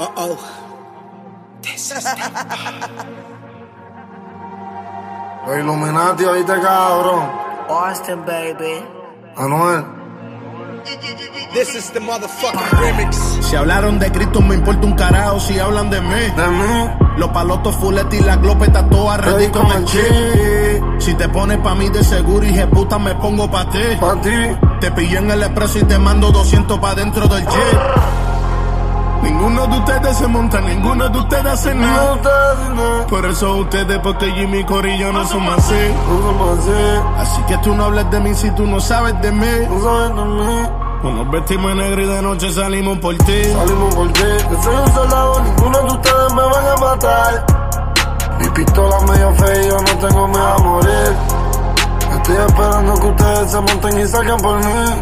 Uh-oh. This is Los Illuminati, oíste, cabrón. Austin, baby. Anuel. This is the motherfucking remix. Si hablaron de Cristo me importa un carajo si hablan de mí. De mí. Los palotos fuletes y la glopeta toda ready con el chip. Si te pones pa' mí de seguro y puta me pongo pa' ti. Pa' ti. Te pillé en el expreso y te mando 200 pa' dentro del jeep. Ninguno de ustedes se monta, ninguno de ustedes hace nada. Por eso ustedes, porque Jimmy y Corillo no somos así. Así que tú no hables de mí si tú no sabes de mí. Pues nos vestimos en negro y de noche salimos por ti. Salimos por ti. Yo soy un soldado, ninguno de ustedes me van a matar. Mi pistola medio fea y yo no tengo miedo a morir. Estoy esperando que ustedes se monten y salgan por mí.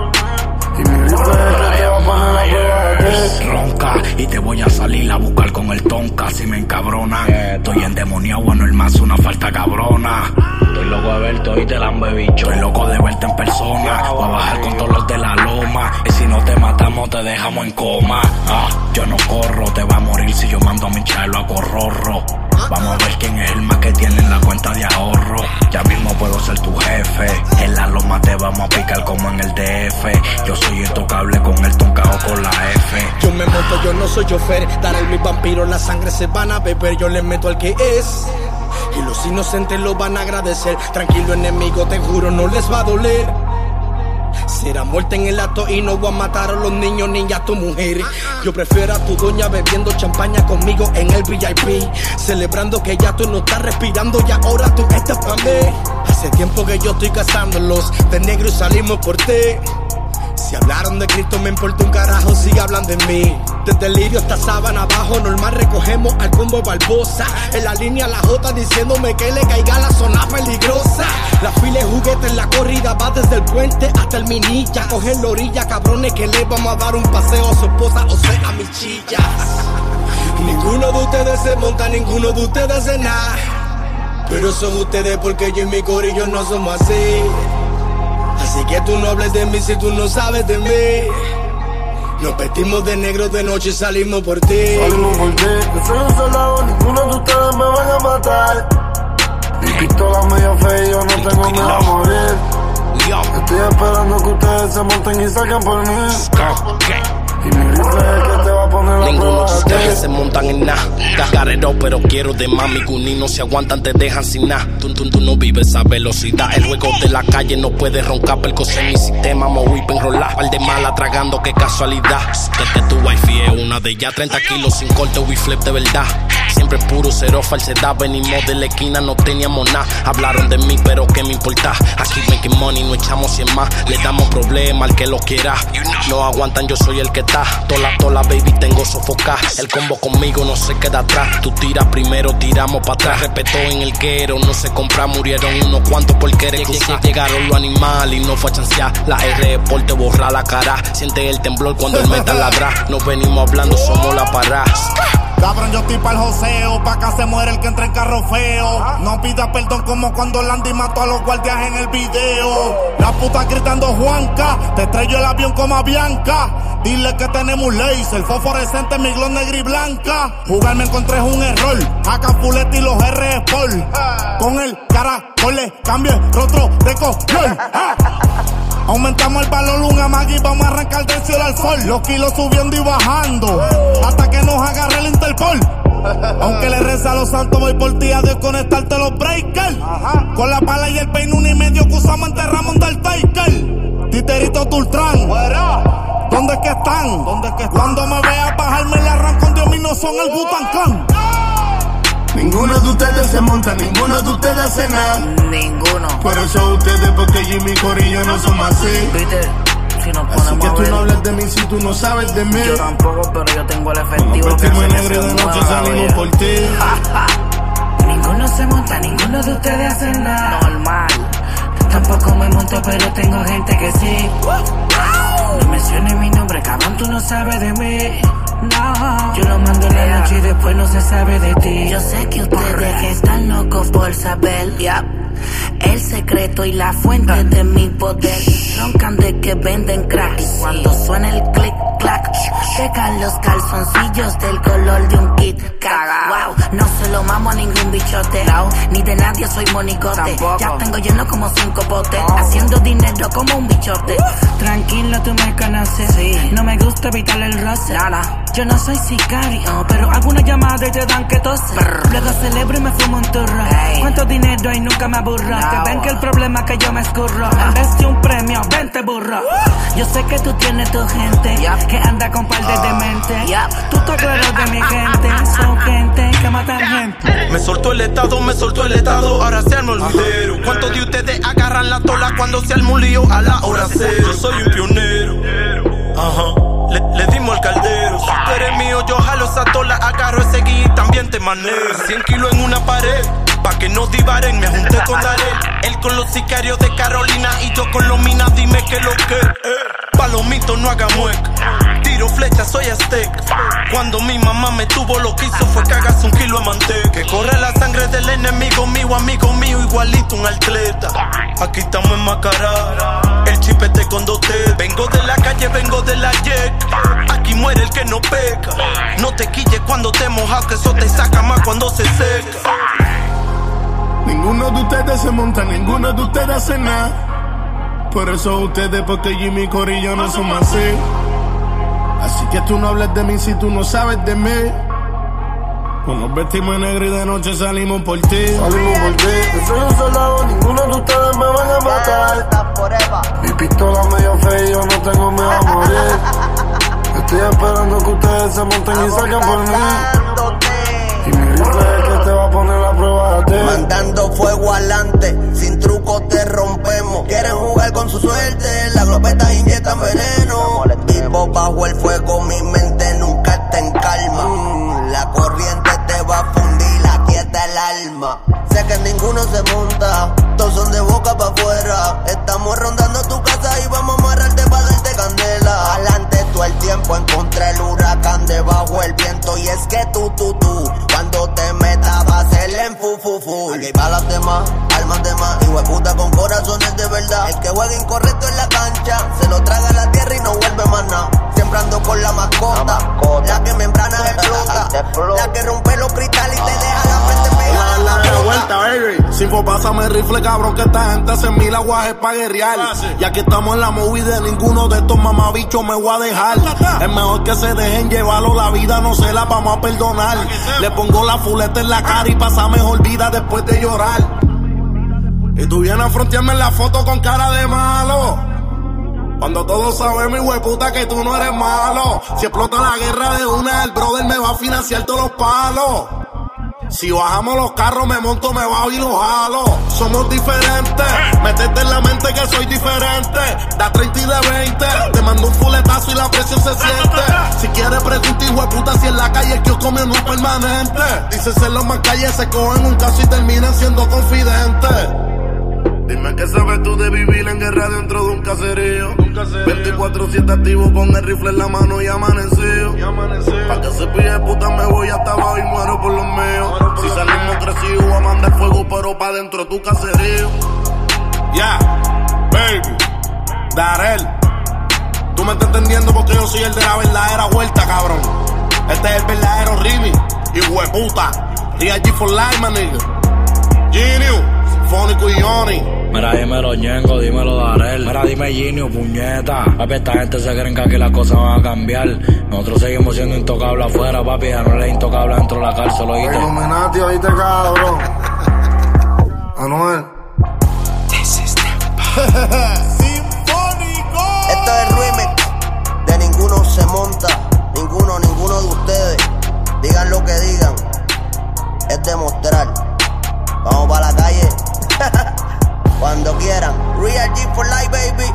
Y mi rifle es que te va a poner la prueba de ti. Ronca y te voy a salir a buscar con el tonka si me encabronan. Estoy endemoniado, bueno, el más una falta cabrona. Estoy loco de verte y te la han bebicho. Estoy loco de verte en persona. Voy a bajar con todos los de la loma. Y si no te matamos, te dejamos en coma. Yo no corro, te va a morir si yo mando a mi chalo a corrorro. Vamos a ver quién es el más que tiene en la cuenta de ahorro. Ya mismo puedo ser tu jefe. En la loma te vamos a picar como en el DF. Yo soy intocable con el toncao con la F. Yo me monto, yo no soy chofer. Daré mis vampiros, la sangre se van a beber. Yo le meto al que es. Y los inocentes lo van a agradecer. Tranquilo, enemigo, te juro, no les va a doler. Será muerte en el acto y no voy a matar a los niños ni a tu mujer. Yo prefiero a tu doña bebiendo champaña conmigo en el VIP. Celebrando que ya tú no estás respirando y ahora tú estás pa' mí. Hace tiempo que yo estoy cazándolos de negro y salimos por ti. Si hablaron de Cristo me importa un carajo si hablan de mí. Desde Lirio hasta Sábana abajo normal recogemos al combo Barbosa. En la línea la J diciéndome que le caiga la zona peligrosa. La fila de juguetes en la corrida va desde el puente hasta el Minilla. Cogen la orilla, cabrones, que le vamos a dar un paseo a su esposa, o sea, a mis chillas. Ninguno de ustedes se monta, ninguno de ustedes hace nada. Pero son ustedes porque yo y mi corillo no somos así. Así que tú no hables de mí si tú no sabes de mí. Nos vestimos de negro de noche y salimos por ti. Salimos por ti. Yo soy un soldado, ninguno de ustedes me van a matar. Mi pistola medio fea y yo no tengo miedo a morir. Estoy esperando que ustedes se monten y salgan por mí. Y mi rifle es que te va a poner la ninguno prueba de de ustedes ti. se montan en nada. Carrero, pero quiero de mami. Guní no se aguantan, te dejan sin nada. Tú no vives a velocidad. El juego de la calle no puede roncar. Percose en mi sistema, me whip enrolar. Par de mala tragando, qué casualidad. Que tu wifi es una de ellas. 30 kilos sin corte, we flip de verdad. Siempre puro, cero falsedad. Venimos de la esquina, no teníamos nada. Hablaron de mí, pero qué me importa. Aquí making money, no echamos 100 más. Le damos problemas al que lo quiera. No aguantan, yo soy el que está. Tola, baby, tengo sofocar. El combo conmigo no se queda atrás. Tú tiras primero, tiramos para atrás. Respetó en el quero, no se compra. Murieron unos cuantos por querer cruzar. Llegaron los animales y no fue a chancear. La R por te borra la cara. Siente el temblor cuando el metal ladra. Nos venimos hablando, somos la parada. Cabrón, yo estoy pa'l joseo, pa' acá se muere el que entra en carro feo. No pidas perdón como cuando Landy mató a los guardias en el video. La puta gritando Juanca, te estrello el avión como a Bianca. Dile que tenemos laser, fosforescente, mi glow negra y blanca. Jugar me encontré es un error, acá Fulete y los R Sport. Con el caracol le cambio el rostro de color. Aumentamos el valor, un amagui, vamos a arrancar del cielo al sol. Los kilos subiendo y bajando, hasta que nos agarre el Interpol. Aunque le reza a los santos, voy por ti a desconectarte los breakers. Con la pala y el peine 1.5 que usamos enterramos un del Taker. Titerito Tultrán, ¿dónde es que están? Cuando me veas bajarme le arranco, Dios mío, no son el Wu-Tang Clan. Ninguno de ustedes se monta, ninguno de ustedes hace nada. Ninguno. Por eso ustedes, porque Jimmy y Corillo no somos así. Viste, si nos Así ponemos que a tú ver, no hables de mí si tú no sabes de mí. yo tampoco, pero yo tengo el efectivo. Nos que vestimos hace en que negro y se de noche mueva, salimos oye. por ti. Ninguno se monta, ninguno de ustedes hace nada. Normal. Tampoco me monto, pero tengo gente que sí. No menciones mi nombre, cabrón, tú no sabes de mí. No, yo lo mando en la noche y después no se sabe de ti. Yo sé que ustedes están locos por saber, el secreto y la fuente de mi poder. Roncan de que venden crack. Y cuando suena el click clack, te pegan los calzoncillos del color de un Kit Kat. Wow, no se lo mamo a ningún bichote, no, ni de nadie soy monigote. Tampoco. Ya tengo lleno como 5 potes, haciendo dinero como un bichote. Tranquilo, tú me conoces, sí. No me gusta evitar el roce. Nada. Yo no soy sicario, pero hago una llamada y te dan que tose. Luego celebro y me fumo un turro. ¿Cuánto dinero y nunca me aburro? No. Que ven que el problema es que yo me escurro. En vez de un premio, 20 burro. Yo sé que tú tienes tu gente, que anda con par de demente. Tú te acuerdas de mi gente, son gente que matan gente. Me soltó el estado, ahora se arma el video. ¿Cuántos de ustedes agarran la tola cuando se arma un lío a la hora cero? Yo soy un pionero, le dimos al caldero. Si tú eres mío, yo jalo esa tola, agarro ese guía y también te manejo. 100 kilos en una pared, pa' que no divaren, me junté con Darel. Él con los sicarios de Carolina y yo con los minas, dime que lo que. Palomito, no haga mueca, tiro flecha, soy azteca. Cuando mi mamá me tuvo, lo que hizo fue que hagas 1 kilo de manteca. Que corre la sangre del enemigo mío, amigo mío, igualito un atleta. Aquí estamos enmascarados, el chipete con 2T. Vengo de la calle, vengo de la yeca. Aquí muere el que no peca. No te quilles cuando te mojas, que eso te saca más cuando se seca. Ninguno de ustedes se monta, ninguno de ustedes hace nada. Por eso ustedes, porque Jimmy y Corillo no somos así. Así que tú no hables de mí si tú no sabes de mí. Pues nos vestimos en negro y de noche salimos por ti. Salimos por ti. Yo soy un soldado, ninguno de ustedes me van a matar. Mi pistola medio fea y yo no tengo miedo a morir. Estoy esperando que ustedes se monten y salgan por mí. Y mi rifle es que te va a poner la prueba a ti. Mandando fuego adelante, sin truco te rompemos. Quieren jugar con su suerte, las globetas inyectan veneno. Vivo bajo el fuego, mi mente nunca está en calma. La corriente te va a fundir, aquí está el alma. Sé que ninguno se monta, todos son de boca para afuera. Estamos rondando tu casa y vamos a amarrarte para darte candela. Adelante todo el tiempo, encontré el huracán debajo el viento. Y es que tú, cuando te metas vas a ser en fu. Aquí hay balas de más, almas de más, hijueputa con corazones de verdad. El que juega incorrecto en la cancha, se lo traga a la tierra y no vuelve más nada. Siempre ando con la mascota, la que membrana explota, la que rompe los cristales y te deja la frente pegada. La vuelta, baby. Sinfo, pásame el rifle, cabrón, que esta gente hace 1000 aguajes pa' guerrear. Y aquí estamos en la movie de ninguno de estos mamabichos me voy a dejar. Es mejor que se dejen llevarlo, la vida no se la vamos a perdonar. Le pongo la fuleta en la cara y pasa mejor vida después de llorar. Y tú vienes a frontearme en la foto con cara de malo, cuando todos sabemos, hueputa, que tú no eres malo. Si explota la guerra de una, el brother me va a financiar todos los palos. Si bajamos los carros, me monto, me bajo y los jalo. Somos diferentes, métete en la mente que soy diferente. Da 30 y de 20, te mando un fuletazo y la presión se siente. Si quieres pregunta, hueputa, si en la calle el kiosco mío no es permanente. Dice ser los más calles, se cogen un caso y terminan siendo confidentes. Dime qué sabes tú de vivir en guerra dentro de un caserío. 24/7 activo con el rifle en la mano y amanecido. Pa' que se pide puta me voy hasta abajo y muero por los míos. Si salimos crecidos voy a mandar fuego pero pa' dentro de tu caserío. Baby, Darel, tú me estás entendiendo porque yo soy el de la verdadera vuelta, cabrón. Este es el verdadero remix, y hueputa. Real G for life, my nigga. Genius, Fónico y Yoni. Mira, dímelo Ñengo, dímelo Darel. Mira, dime Ginio, puñeta. Papi, esta gente se creen que aquí las cosas van a cambiar. Nosotros seguimos siendo intocables afuera, papi. Ya no eres intocable dentro de la cárcel, ¿oíste? Illuminati, ¿oíste, cabrón? Anuel. Sinfónico. Esto es el remix de Ninguno se monta. Ninguno de ustedes. Digan lo que digan. Es demostrar. Vamos para la calle. Cuando quieran. Real G for life, baby.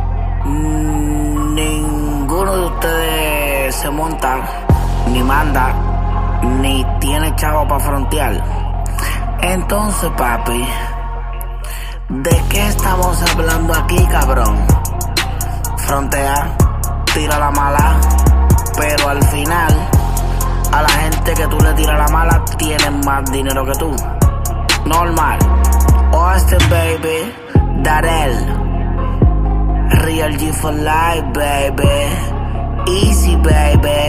Ninguno de ustedes se monta, ni manda, ni tiene chavo para frontear. Entonces, papi, ¿de qué estamos hablando aquí, cabrón? Frontea, tira la mala, pero al final, a la gente que tú le tiras la mala tienen más dinero que tú. Normal. Austin, baby, Darel, Real G for life, baby, easy, baby.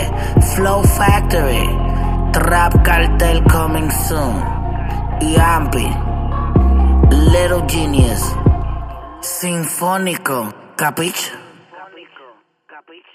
Flow Factory, Trap Cartel coming soon. Yampi, Little Genius, Sinfónico, ¿capiche?